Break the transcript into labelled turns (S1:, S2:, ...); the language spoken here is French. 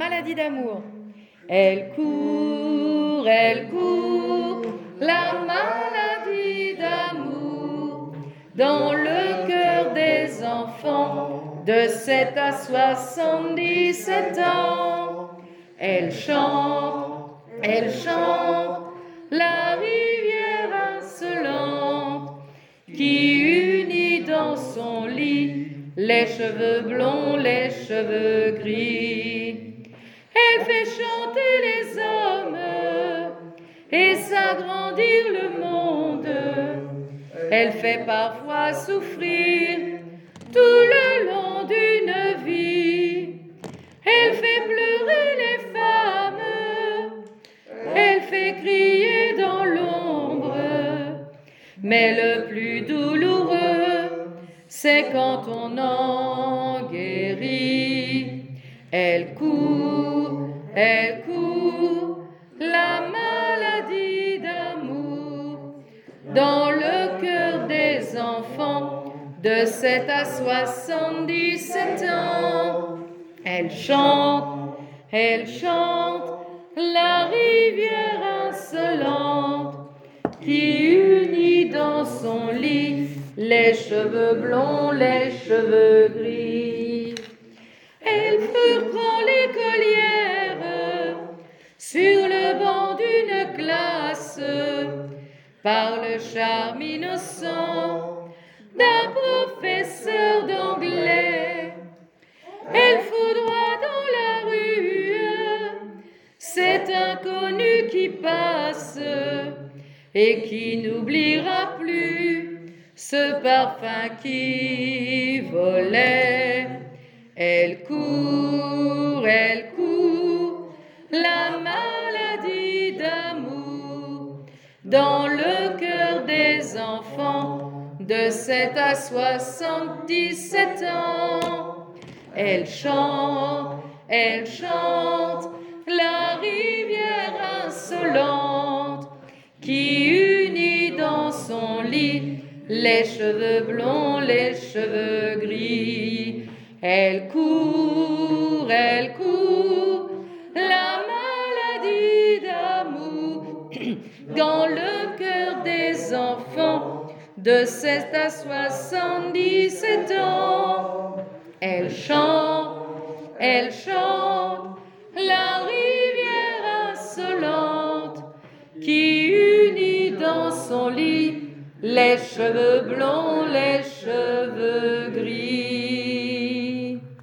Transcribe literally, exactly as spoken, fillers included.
S1: maladie d'amour. Elle court, elle court, la maladie d'amour, dans le cœur des enfants de sept à soixante-dix-sept ans. Elle chante, elle chante, la rivière insolente, qui unit dans son lit les cheveux blonds, les cheveux gris. Elle fait chanter les hommes et s'agrandir le monde. Elle fait parfois souffrir tout le long d'une vie. Elle fait pleurer les femmes, elle fait crier dans l'ombre. Mais le plus douloureux, c'est quand on en guérit. Elle court, elle court, la maladie d'amour, dans le cœur des enfants de sept à soixante-dix-sept ans. Elle chante, elle chante, la rivière insolente, qui unit dans son lit les cheveux blonds, les cheveux gris. Elle surprend l'écolière sur le banc d'une classe par le charme innocent d'un professeur d'anglais. Elle foudroie dans la rue cet inconnu qui passe et qui n'oubliera plus ce parfum qui volait. Elle court, elle court, la maladie d'amour, dans le cœur des enfants de sept à soixante-dix-sept ans. Elle chante, elle chante, la rivière insolente, qui unit dans son lit les cheveux blonds, les cheveux gris. Elle court, elle court, la maladie d'amour, dans le cœur des enfants de sept à soixante-dix-sept ans. Elle chante, elle chante, la rivière insolente, qui unit dans son lit les cheveux blonds, les cheveux